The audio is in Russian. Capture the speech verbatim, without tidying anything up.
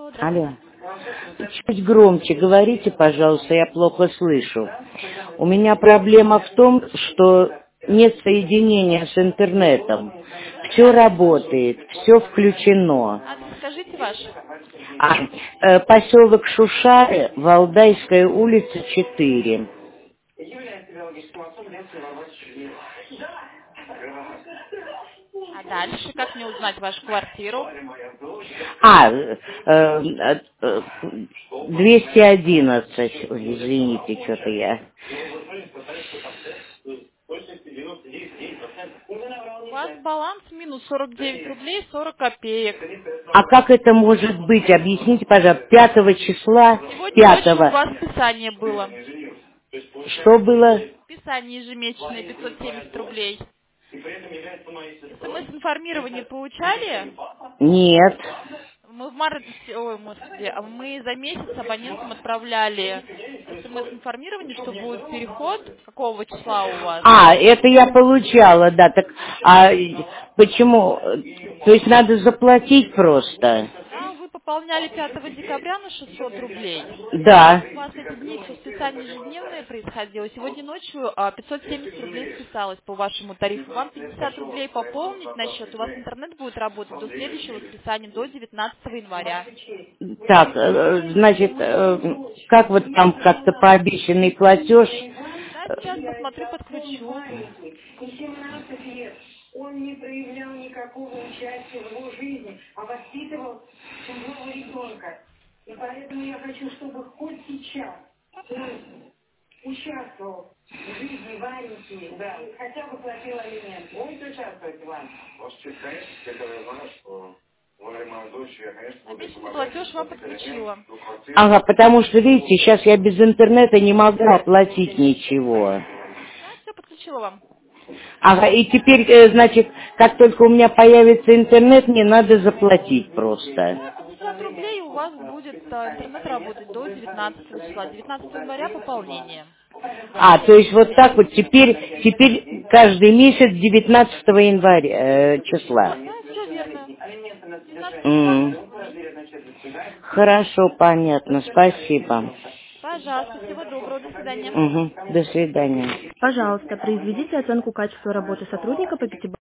Алло. Чуть громче говорите, пожалуйста, я плохо слышу. У меня проблема в том, что нет соединения с интернетом. Все работает, все включено. Адрес скажите ваш. А, э, поселок Шушары, Валдайская улица, четыре. А дальше, как мне узнать вашу квартиру? А, э, э, э, двести одиннадцать. Ой, извините, что-то я... У вас баланс минус сорок девять рублей сорок копеек. А как это может быть? Объясните, пожалуйста, пятого числа, Сегодня ночью у пятого. вас списание было. Что было? Списание ежемесячное пятьсот семьдесят рублей. СМС-информирование получали? Нет. Мы в марте, ой, господи, а мы за месяц абонентам отправляли СМС-информирование, что будет переход, какого числа у вас. А, это я получала, да. Так, а почему? То есть надо заплатить просто? Да, вы пополняли пятого декабря на шестьсот рублей. Да. У вас эти дни все списание ежедневное происходило. Сегодня ночью а, пятьсот семьдесят рублей списалось по вашему тарифу. Вам пятьдесят рублей пополнить на счет. У вас интернет будет работать до следующего списания, до девятнадцатого января. Так, э, значит, э, как вот там как-то пообещанный платеж? Да, сейчас посмотрю, подключу. Он не проявлял никакого участия в его жизни, а воспитывал чужого ребенка. И поэтому я хочу, чтобы хоть сейчас он участвовал в жизни Вареньки, да, и хотя бы платил алименты. Будете участвовать, Иван? Ваш честь, конечно, когда я знаю, что Варя моя дочь, я, конечно, буду Обещанный помогать. платеж вам подключила. Ага, потому что, видите, сейчас я без интернета не могу оплатить ничего. Да, все подключила вам. Ага, и теперь, э, значит, как только у меня появится интернет, мне надо заплатить просто. Да, пятьдесят рублей у вас будет а, интернет работать до девятнадцатого числа. девятнадцатого января пополнение. А, то есть вот так вот теперь, теперь каждый месяц девятнадцатого января э, числа. Да, все верно. девятнадцатого числа М. пополнение. Хорошо, понятно, спасибо. Пожалуйста, всего доброго, до свидания. Угу, до свидания. Пожалуйста, произведите оценку качества работы сотрудника по пятибалльной